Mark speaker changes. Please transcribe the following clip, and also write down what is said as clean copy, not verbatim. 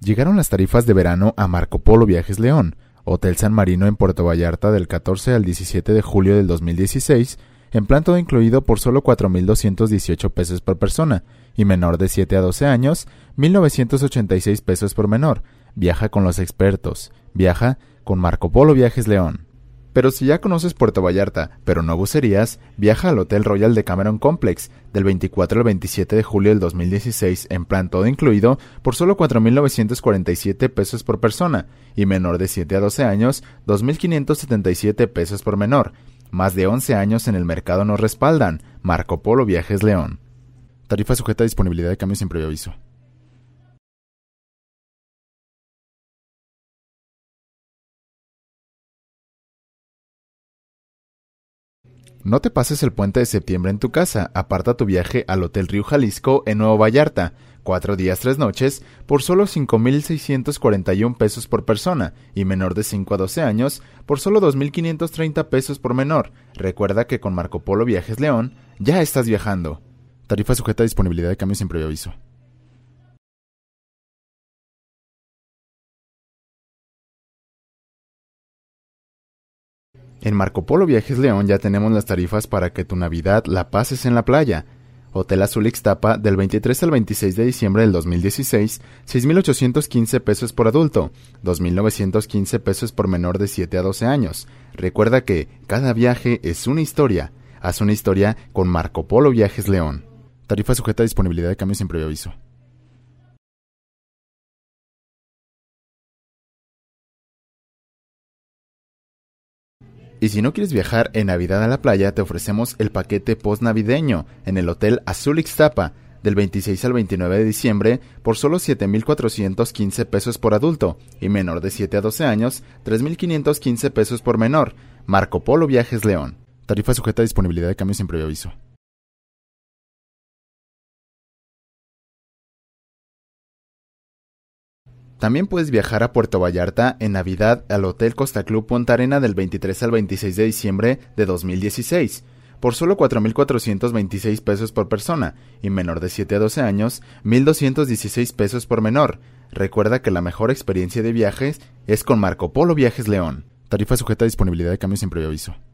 Speaker 1: Llegaron las tarifas de verano a Marco Polo Viajes León, Hotel San Marino en Puerto Vallarta del 14 al 17 de julio del 2016, en plan todo incluido por solo 4,218 pesos por persona, y menor de 7 a 12 años, 1,986 pesos por menor. Viaja con los expertos. Viaja con Marco Polo Viajes León. Pero si ya conoces Puerto Vallarta, pero no bucerías, viaja al Hotel Royal Decameron Complex, del 24 al 27 de julio del 2016, en plan todo incluido, por solo 4,947 pesos por persona, y menor de 7 a 12 años, 2,577 pesos por menor. Más de 11 años en el mercado nos respaldan. Marco Polo Viajes León. Tarifa sujeta a disponibilidad de cambio sin previo aviso. No te pases el puente de septiembre en tu casa. Aparta tu viaje al Hotel Río Jalisco en Nuevo Vallarta, 4 días 3 noches, por solo 5,641 pesos por persona, y menor de 5 a 12 años, por solo 2,530 pesos por menor. Recuerda que con Marco Polo Viajes León, ya estás viajando. Tarifa sujeta a disponibilidad de cambio sin previo aviso. En Marco Polo Viajes León ya tenemos las tarifas para que tu Navidad la pases en la playa. Hotel Azul Ixtapa del 23 al 26 de diciembre del 2016, 6,815 pesos por adulto, 2,915 pesos por menor de 7 a 12 años. Recuerda que cada viaje es una historia. Haz una historia con Marco Polo Viajes León. Tarifa sujeta a disponibilidad de cambio sin previo aviso. Y si no quieres viajar en Navidad a la playa, te ofrecemos el paquete post-navideño en el Hotel Azul Ixtapa, del 26 al 29 de diciembre, por solo 7,415 pesos por adulto, y menor de 7 a 12 años, 3,515 pesos por menor. Marco Polo Viajes León. Tarifa sujeta a disponibilidad de cambio sin previo aviso. También puedes viajar a Puerto Vallarta en Navidad al Hotel Costa Club Punta Arena del 23 al 26 de diciembre de 2016, por solo 4,426 pesos por persona, y menor de 7 a 12 años, 1,216 pesos por menor. Recuerda que la mejor experiencia de viajes es con Marco Polo Viajes León. Tarifa sujeta a disponibilidad de cambio sin previo aviso.